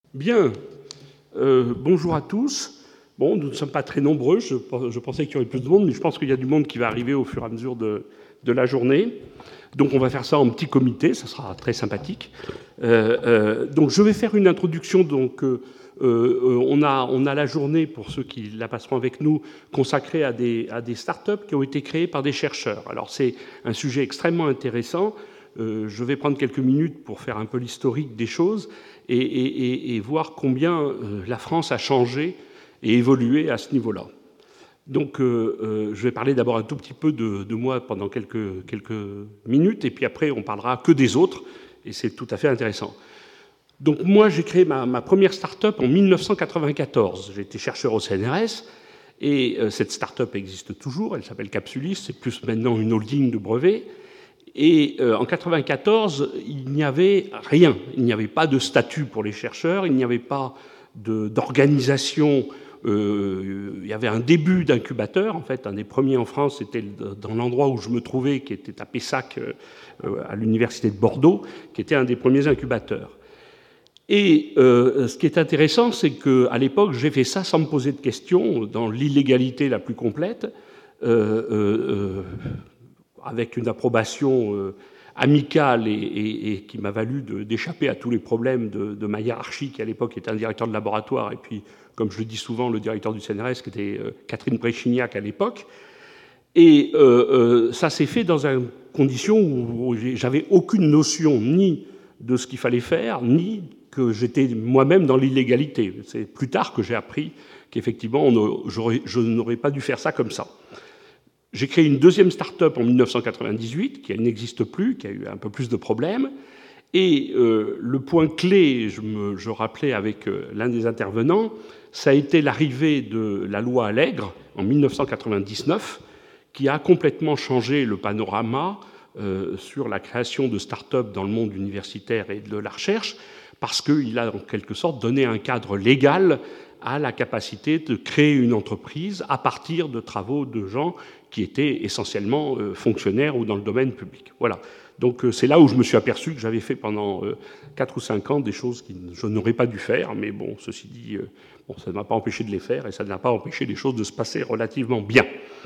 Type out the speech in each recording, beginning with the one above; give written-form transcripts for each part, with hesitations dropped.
Bien, bonjour à tous. Bon, nous ne sommes pas très nombreux, je pensais qu'il y aurait plus de monde, mais je pense qu'il y a du monde qui va arriver au fur et à mesure de la journée. Donc on va faire ça en petit comité, ça sera très sympathique. Donc je vais faire une introduction. Donc on a la journée, pour ceux qui la passeront avec nous, consacrée à des start-up qui ont été créées par des chercheurs. Alors c'est un sujet extrêmement intéressant. Je vais prendre quelques minutes pour faire un peu l'historique des choses et voir combien la France a changé et évolué à ce niveau-là. Donc, je vais parler d'abord un tout petit peu de moi pendant quelques minutes, et puis après, on parlera que des autres, et c'est tout à fait intéressant. Donc, moi, j'ai créé ma première start-up en 1994. J'étais chercheur au CNRS, et cette start-up existe toujours, elle s'appelle Capsulis, c'est plus maintenant une holding de brevets. Et en 1994, il n'y avait rien. Il n'y avait pas de statut pour les chercheurs, il n'y avait pas d'organisation. Il y avait un début d'incubateur. En fait, un des premiers en France, c'était dans l'endroit où je me trouvais, qui était à Pessac, à l'université de Bordeaux, qui était un des premiers incubateurs. Et ce qui est intéressant, c'est qu'à l'époque, j'ai fait ça sans me poser de questions, dans l'illégalité la plus complète, avec une approbation amicale et qui m'a valu d'échapper à tous les problèmes de ma hiérarchie, qui à l'époque était un directeur de laboratoire, et puis, comme je le dis souvent, le directeur du CNRS, qui était Catherine Bréchignac à l'époque. Et ça s'est fait dans une condition où j'avais aucune notion ni de ce qu'il fallait faire, ni que j'étais moi-même dans l'illégalité. C'est plus tard que j'ai appris qu'effectivement, je n'aurais pas dû faire ça comme ça. J'ai créé une deuxième start-up en 1998, qui n'existe plus, qui a eu un peu plus de problèmes. Et le point clé, je rappelais avec l'un des intervenants, ça a été l'arrivée de la loi Allègre en 1999, qui a complètement changé le panorama sur la création de start-up dans le monde universitaire et de la recherche, parce qu'il a en quelque sorte donné un cadre légal à la capacité de créer une entreprise à partir de travaux de gens qui étaient essentiellement fonctionnaires ou dans le domaine public. Voilà. Donc c'est là où je me suis aperçu que j'avais fait pendant 4 ou 5 ans des choses que je n'aurais pas dû faire, mais bon, ceci dit, ça ne m'a pas empêché de les faire et ça n'a pas empêché les choses de se passer relativement bien.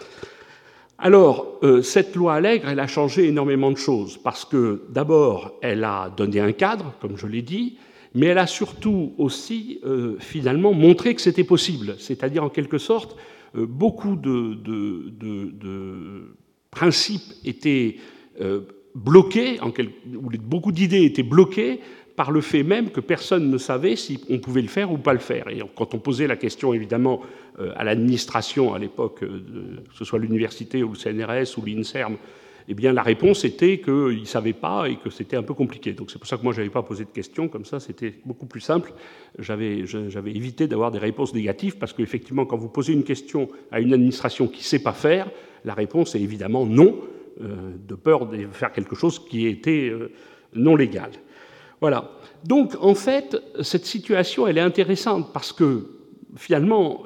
Alors, cette loi Allègre, elle a changé énormément de choses, parce que d'abord, elle a donné un cadre, comme je l'ai dit, mais elle a surtout aussi, finalement, montré que c'était possible. C'est-à-dire, en quelque sorte, beaucoup de principes étaient bloqués, ou beaucoup d'idées étaient bloquées par le fait même que personne ne savait si on pouvait le faire ou pas le faire. Et quand on posait la question, évidemment, à l'administration à l'époque, que ce soit l'université ou le CNRS ou l'INSERM, eh bien, la réponse était qu'ils ne savaient pas et que c'était un peu compliqué. Donc c'est pour ça que moi, je n'avais pas posé de questions. Comme ça, c'était beaucoup plus simple. J'avais évité d'avoir des réponses négatives parce qu'effectivement, quand vous posez une question à une administration qui ne sait pas faire, la réponse est évidemment non, de peur de faire quelque chose qui était non légal. Voilà. Donc, en fait, cette situation, elle est intéressante parce que, finalement,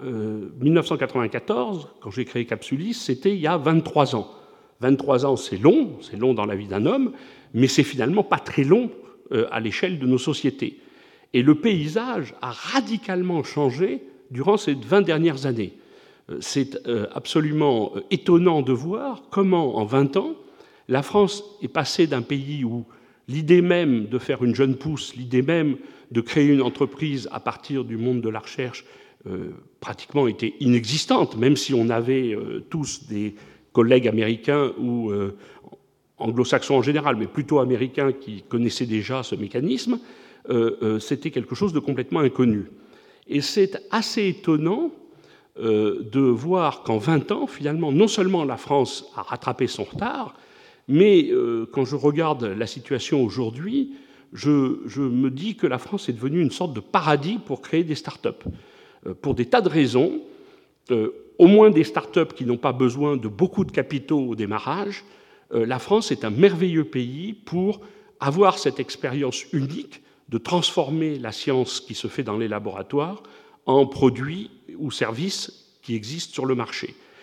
1994, quand j'ai créé Capsulis, c'était il y a 23 ans. 23 ans, c'est long dans la vie d'un homme, mais c'est finalement pas très long à l'échelle de nos sociétés. Et le paysage a radicalement changé durant ces 20 dernières années. C'est absolument étonnant de voir comment, en 20 ans, la France est passée d'un pays où l'idée même de faire une jeune pousse, l'idée même de créer une entreprise à partir du monde de la recherche, pratiquement était inexistante, même si on avait tous des collègues américains ou anglo-saxons en général, mais plutôt américains qui connaissaient déjà ce mécanisme, c'était quelque chose de complètement inconnu. Et c'est assez étonnant de voir qu'en 20 ans, finalement, non seulement la France a rattrapé son retard, mais quand je regarde la situation aujourd'hui, je me dis que la France est devenue une sorte de paradis pour créer des start-up. Pour des tas de raisons, au moins des start-up qui n'ont pas besoin de beaucoup de capitaux au démarrage, la France est un merveilleux pays pour avoir cette expérience unique de transformer la science qui se fait dans les laboratoires en produits ou services qui existent sur le marché.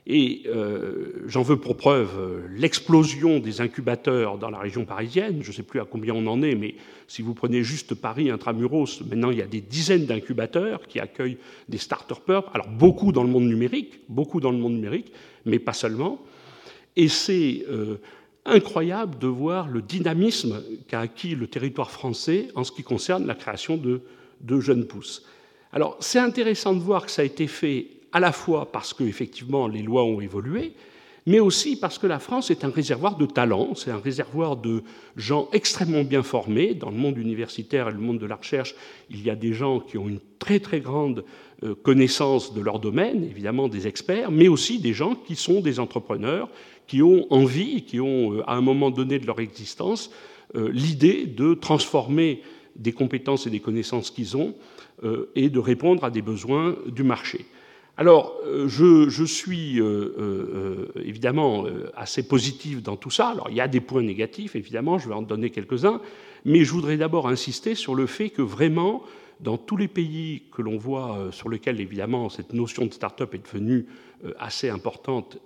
Et j'en veux pour preuve l'explosion des incubateurs dans la région parisienne. Je ne sais plus à combien on en est, mais si vous prenez juste Paris intramuros, maintenant il y a des dizaines d'incubateurs qui accueillent des start-upers. Alors beaucoup dans le monde numérique, mais pas seulement. Et c'est incroyable de voir le dynamisme qu'a acquis le territoire français en ce qui concerne la création de jeunes pousses. Alors c'est intéressant de voir que ça a été fait à la fois parce qu'effectivement les lois ont évolué, mais aussi parce que la France est un réservoir de talents, c'est un réservoir de gens extrêmement bien formés. Dans le monde universitaire et le monde de la recherche, il y a des gens qui ont une très très grande connaissance de leur domaine, évidemment des experts, mais aussi des gens qui sont des entrepreneurs, qui ont envie, qui ont à un moment donné de leur existence l'idée de transformer des compétences et des connaissances qu'ils ont et de répondre à des besoins du marché. Alors, je suis évidemment assez positif dans tout ça. Alors, il y a des points négatifs, évidemment, je vais en donner quelques-uns, mais je voudrais d'abord insister sur le fait que vraiment, dans tous les pays que l'on voit, sur lesquels, évidemment, cette notion de start-up est devenue assez importante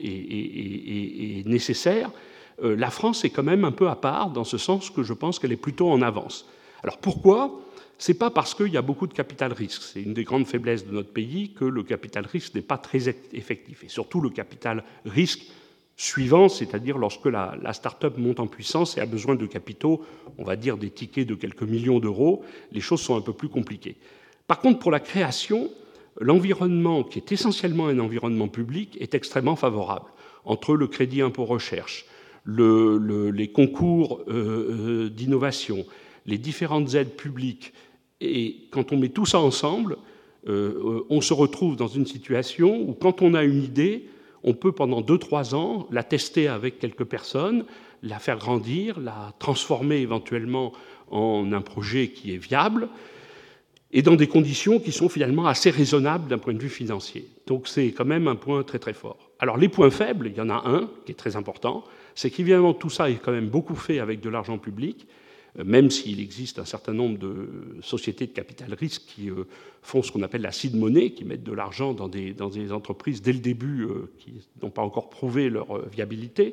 et nécessaire, la France est quand même un peu à part, dans ce sens que je pense qu'elle est plutôt en avance. Alors, pourquoi ? Ce n'est pas parce qu'il y a beaucoup de capital risque. C'est une des grandes faiblesses de notre pays que le capital risque n'est pas très effectif. Et surtout le capital risque suivant, c'est-à-dire lorsque la start-up monte en puissance et a besoin de capitaux, on va dire des tickets de quelques millions d'euros, les choses sont un peu plus compliquées. Par contre, pour la création, l'environnement, qui est essentiellement un environnement public, est extrêmement favorable. Entre le crédit impôt recherche, les concours d'innovation, les différentes aides publiques, et quand on met tout ça ensemble, on se retrouve dans une situation où, quand on a une idée, on peut pendant 2-3 ans la tester avec quelques personnes, la faire grandir, la transformer éventuellement en un projet qui est viable, et dans des conditions qui sont finalement assez raisonnables d'un point de vue financier. Donc c'est quand même un point très très fort. Alors les points faibles, il y en a un qui est très important, c'est qu'évidemment tout ça est quand même beaucoup fait avec de l'argent public, même s'il existe un certain nombre de sociétés de capital risque qui font ce qu'on appelle la seed money, qui mettent de l'argent dans des entreprises dès le début qui n'ont pas encore prouvé leur viabilité.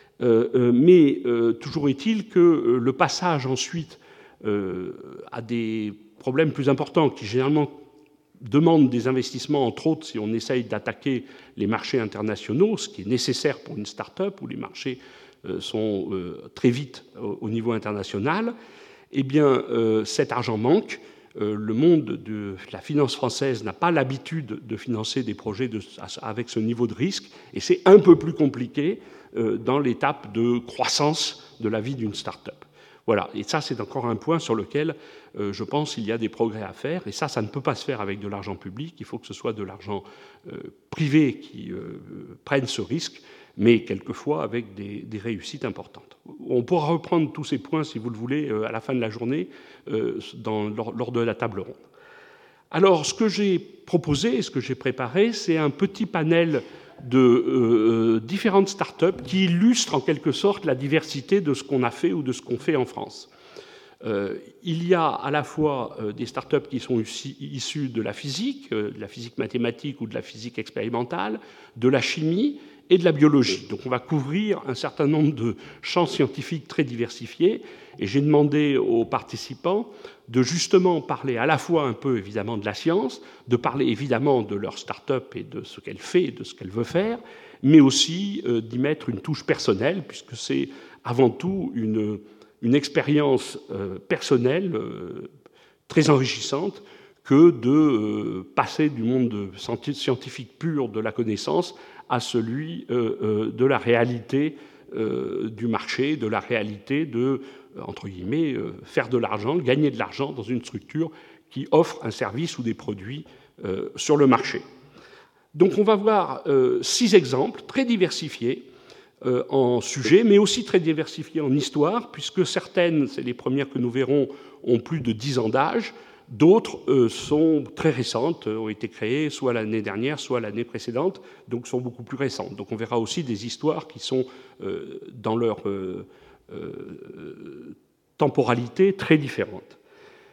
Mais toujours est-il que le passage ensuite à des problèmes plus importants qui généralement demandent des investissements, entre autres si on essaye d'attaquer les marchés internationaux, ce qui est nécessaire pour une start-up où les marchés sont très vite au niveau international, eh bien, cet argent manque. Le monde de la finance française n'a pas l'habitude de financer des projets avec ce niveau de risque, et c'est un peu plus compliqué dans l'étape de croissance de la vie d'une start-up. Voilà, et ça, c'est encore un point sur lequel je pense qu'il y a des progrès à faire, et ça ne peut pas se faire avec de l'argent public, il faut que ce soit de l'argent privé qui prenne ce risque, mais quelquefois avec des réussites importantes. On pourra reprendre tous ces points, si vous le voulez, à la fin de la journée, lors de la table ronde. Alors, ce que j'ai proposé, ce que j'ai préparé, c'est un petit panel de différentes start-up qui illustrent en quelque sorte la diversité de ce qu'on a fait ou de ce qu'on fait en France. Il y a à la fois des start-up qui sont issues de la physique mathématique ou de la physique expérimentale, de la chimie et de la biologie. Donc on va couvrir un certain nombre de champs scientifiques très diversifiés, et j'ai demandé aux participants de justement parler à la fois un peu évidemment de la science, de parler évidemment de leur start-up et de ce qu'elle fait et de ce qu'elle veut faire, mais aussi d'y mettre une touche personnelle, puisque c'est avant tout une expérience personnelle très enrichissante que de passer du monde scientifique pur de la connaissance à celui de la réalité du marché, de la réalité de, entre guillemets, faire de l'argent, gagner de l'argent dans une structure qui offre un service ou des produits sur le marché. Donc on va voir 6 exemples très diversifiés en sujet, mais aussi très diversifiés en histoire, puisque certaines, c'est les premières que nous verrons, ont plus de 10 ans d'âge, d'autres sont très récentes, ont été créées soit l'année dernière, soit l'année précédente, donc sont beaucoup plus récentes. Donc on verra aussi des histoires qui sont, dans leur temporalité, très différentes.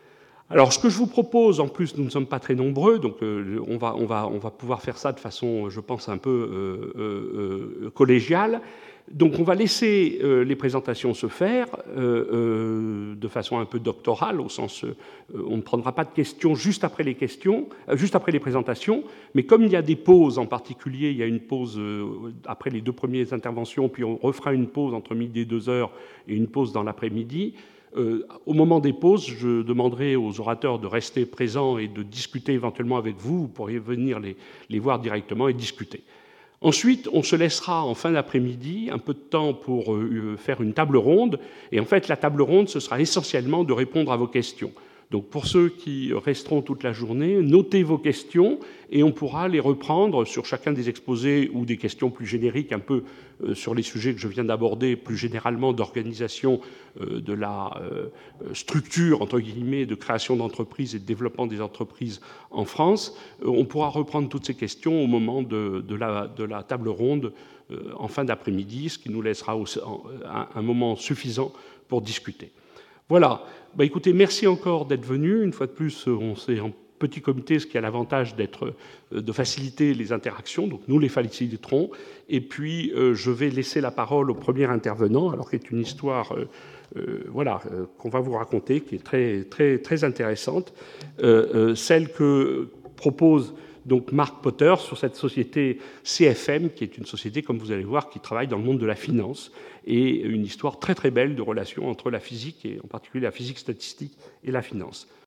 Alors, ce que je vous propose, en plus, nous ne sommes pas très nombreux, donc on va pouvoir faire ça de façon, je pense, un peu collégiale. Donc, on va laisser les présentations se faire de façon un peu doctorale, au sens, on ne prendra pas de questions juste après les questions, juste après les présentations, mais comme il y a des pauses en particulier, il y a une pause après les 2 premières interventions, puis on refera une pause entre midi et 2 heures et une pause dans l'après-midi. Au moment des pauses, je demanderai aux orateurs de rester présents et de discuter éventuellement avec vous. Vous pourriez venir les voir directement et discuter. Ensuite, on se laissera en fin d'après-midi un peu de temps pour faire une table ronde. Et en fait, la table ronde, ce sera essentiellement de répondre à vos questions. Donc pour ceux qui resteront toute la journée, notez vos questions et on pourra les reprendre sur chacun des exposés ou des questions plus génériques, un peu sur les sujets que je viens d'aborder, plus généralement d'organisation de la structure, entre guillemets, de création d'entreprises et de développement des entreprises en France. On pourra reprendre toutes ces questions au moment de la table ronde en fin d'après-midi, ce qui nous laissera un moment suffisant pour discuter. Voilà. Écoutez, merci encore d'être venu. Une fois de plus, on s'est en petit comité, ce qui a l'avantage de faciliter les interactions. Donc nous les faciliterons. Et puis, je vais laisser la parole au premier intervenant, alors qui est une histoire qu'on va vous raconter, qui est très, très, très intéressante. Celle que propose donc Mark Potter sur cette société CFM, qui est une société, comme vous allez voir, qui travaille dans le monde de la finance, et une histoire très très belle de relation entre la physique, et en particulier la physique statistique, et la finance.